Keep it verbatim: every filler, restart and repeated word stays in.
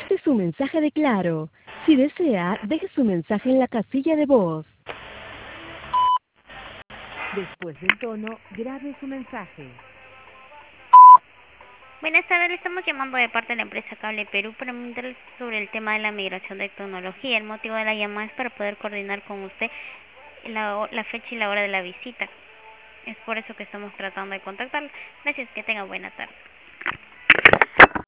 Este es un mensaje de Claro. Si desea, deje su mensaje en la casilla de voz. Después del tono, grabe su mensaje. Buenas tardes, le estamos llamando de parte de la empresa Cable Perú para preguntarle sobre el tema de la migración de tecnología. El motivo de la llamada es para poder coordinar con usted la, ho- la fecha y la hora de la visita. Es por eso que estamos tratando de contactarle. Gracias, que tenga buena tarde.